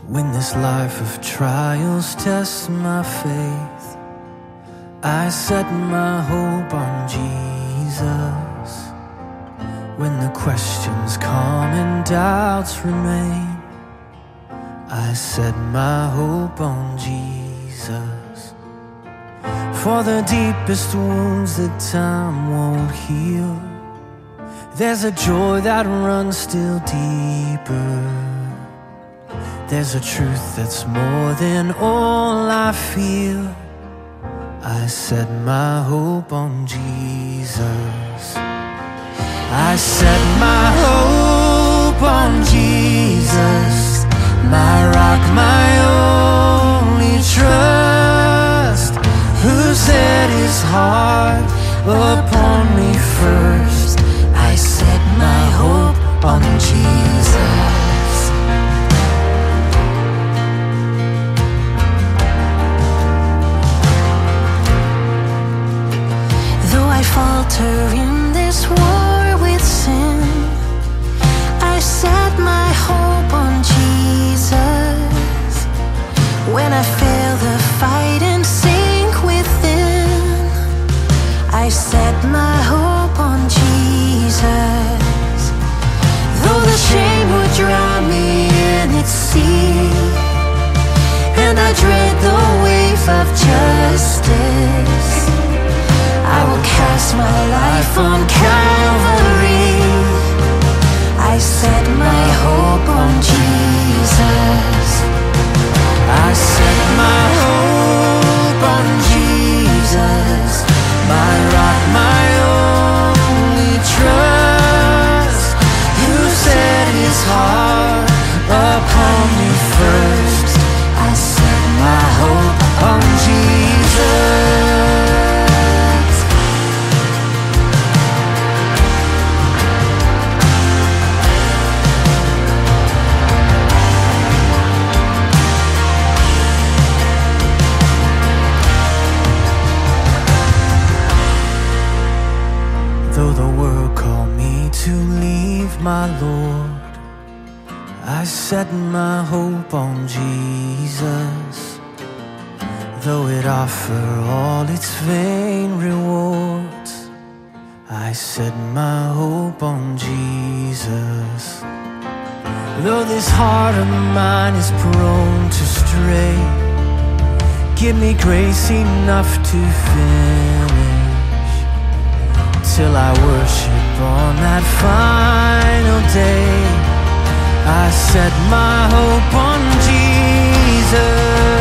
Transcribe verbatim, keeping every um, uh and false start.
When this life of trials tests my faith, I set my hope on Jesus. When the questions come and doubts remain, I set my hope on Jesus. For the deepest wounds that time won't heal, there's a joy that runs still deeper. There's a truth that's more than all I feel. I set my hope on Jesus. I set my hope on Jesus, my rock, my only trust, who set his heart upon me first. I set my hope on Jesus. Though I falter in this war with sin, I set my hope on Jesus. When I fail the fight and sink within, I set my hope on Jesus. Though the shame would drown me in its sea, and I dread the wave of justice, I will cast my life on Calvary. I set my hope on Jesus. I set my hope on Jesus, my rock, my only trust, who set his heart upon me first. I set my hope on Jesus. Though the world called me to leave my Lord, I set my hope on Jesus. Though it offer all its vain rewards, I set my hope on Jesus. Though this heart of mine is prone to stray, give me grace enough to finish, till I worship on that final day. I set my hope on Jesus.